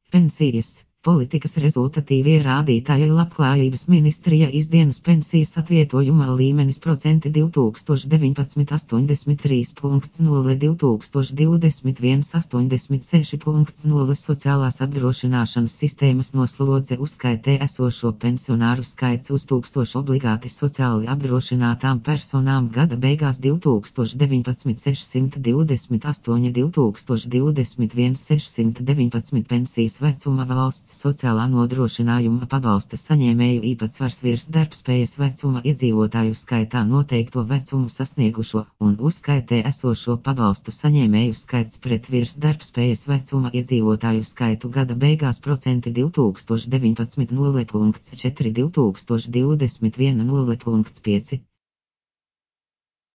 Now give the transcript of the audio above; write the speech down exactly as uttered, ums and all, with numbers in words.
Pensijas. Politikas rezultatīvie rādītāji Labklājības ministrija izdienas pensijas atvietojuma līmenis procenti divi tūkstoši deviņpadsmit astoņdesmit trīs punkts nulle, divi tūkstoši divdesmit viens astoņdesmit seši punkts nulle sociālās apdrošināšanas sistēmas noslodze uzskaitē esošo pensionāru skaits uz tūkstošu obligāti sociāli apdrošinātām personām gada beigās divi tūkstoši deviņpadsmit sešsimt divdesmit astoņi, divi tūkstoši divdesmit viens sešsimt deviņpadsmit pensijas vecuma valsts sociālā nodrošinājuma pabalsta saņēmēju īpatsvars virs darbspējas vecuma iedzīvotāju skaitā noteikto vecumu sasniegušo un uzskaitē esošo pabalstu saņēmēju skaits pret virs darbspējas vecuma iedzīvotāju skaitu gada beigās procenti divi tūkstoši deviņpadsmit nulle punkts četri, divi tūkstoši divdesmit viens nulle punkts pieci.